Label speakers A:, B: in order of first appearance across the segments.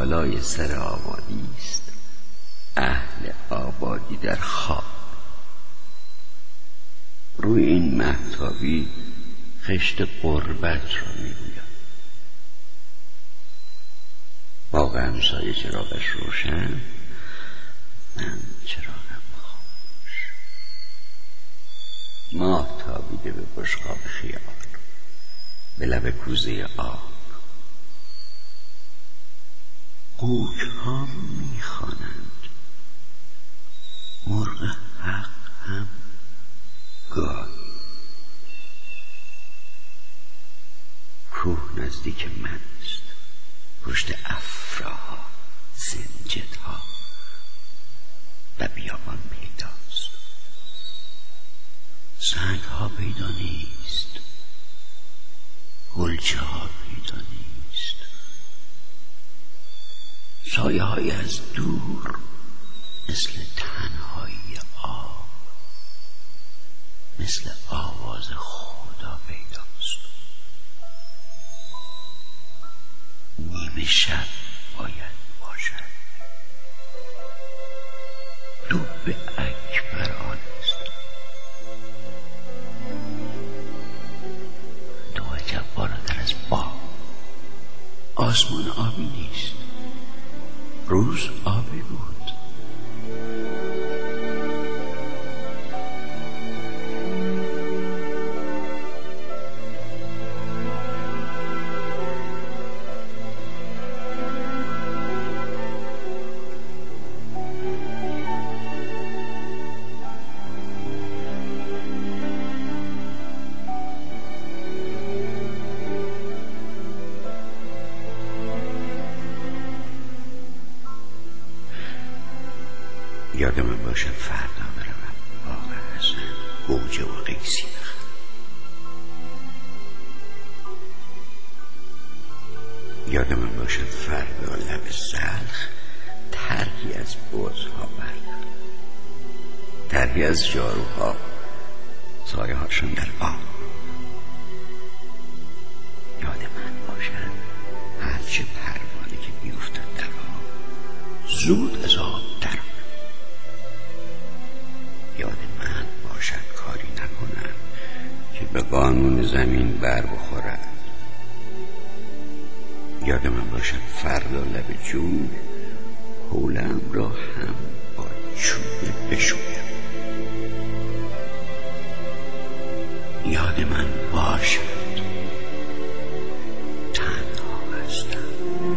A: بالای سر آبادی است، اهل آبادی در خواب. روی این مهتابی خشت غربت را می‌گوید. باغ همسایه چراغش روشن، من چراغم خاموش. ماه تابیده به بشقاب خیال، به لب کوزه آب. قوک ها میخوانند، مرغ حق هم گاهی. کوه نزدیک من است، پشت افراها سنجدها و بیابان پیداست. سنگ ها پیدا نیست، گلچه ها پیدا نیست. سایه های از دور مثل تنهایی آب، مثل آواز خدا پیداست. نیمه شب باید باشد. دب اکبر آن است. تو عجب بالاتر از باغ. آسمان آبی نیست، روز آبی بود. یادم من باشد فردا برم باغ حسن گوجه و قیسی بخرم. یادم من باشد فردا لب زلخ طرحی از بزها بردارم، طرحی از جاروها سایه هاشون در آب. یاد من باشد هرچه پروانه که بیفتد در آب زود از آب در. یاد من باشد کاری نکنم که به قانون زمین بر بخورد. یاد من باشد فردا لب جوی حولم را هم با چوبه بشویم. یاد من باشد تنها هستم.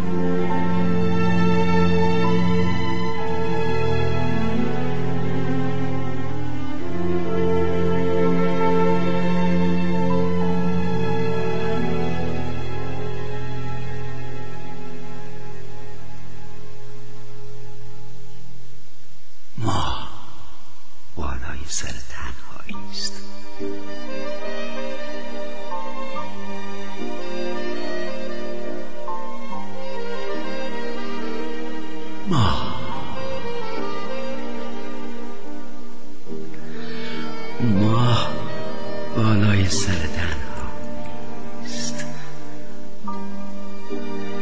A: بالای سر تنهایی است. ماه بالای سر تنهایی است.